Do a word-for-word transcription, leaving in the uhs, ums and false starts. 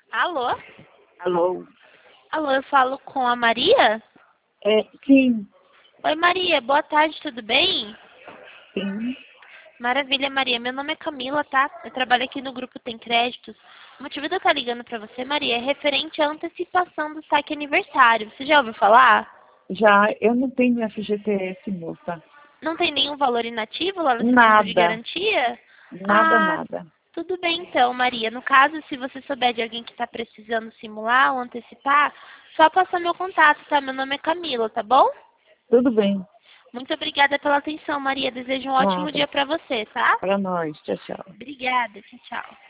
Alô? Alô? Alô, eu falo com a Maria? É, sim, Oi, Maria, boa tarde, tudo bem? sim. Maravilha, Maria. Meu nome é Camila, tá? Eu trabalho aqui no grupo Tem Créditos. O motivo de eu estar ligando pra você, Maria, é referente à antecipação do saque aniversário. Você já ouviu falar? Já, eu não tenho F G T S, moça. Não tem nenhum valor inativo lá no seu fundo de Nada, garantia? nada, Ah, nada. tudo bem então, Maria. No caso, se você souber de alguém que está precisando simular ou antecipar, só passa meu contato, tá? Meu nome é Camila, tá bom? Tudo bem, Muito obrigada pela atenção, Maria. Desejo um ótimo nada. dia para você, tá? Para nós, tchau, tchau. Obrigada. Tchau, tchau.